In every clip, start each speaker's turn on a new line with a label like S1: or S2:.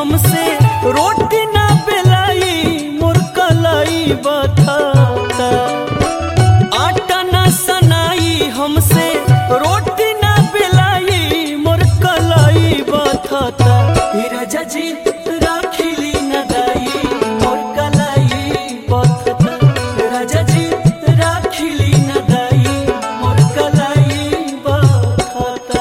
S1: हमसे रोटी ना बेलाई मोर कलाई बथता। आटा ना सनाई हमसे रोटी ना बेलाई मोर कलाई बथता। राजा जी राखिली न दाई मोर कलाई बथता। राजा जी राखिली न दाई मोर कलाई बथता।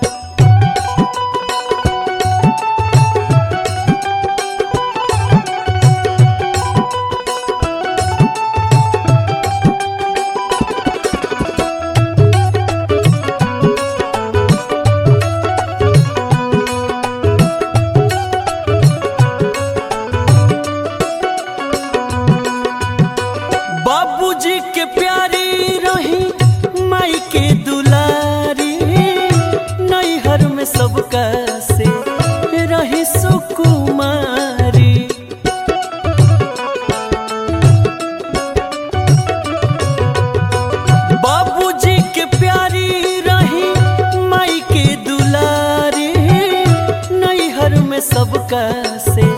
S1: बाबूजी के प्यारी रही माई के दुलारी, नैहर में सबका से रही सुकुमारी। बाबूजी के प्यारी रही माई के दुलारी, नैहर में सबका से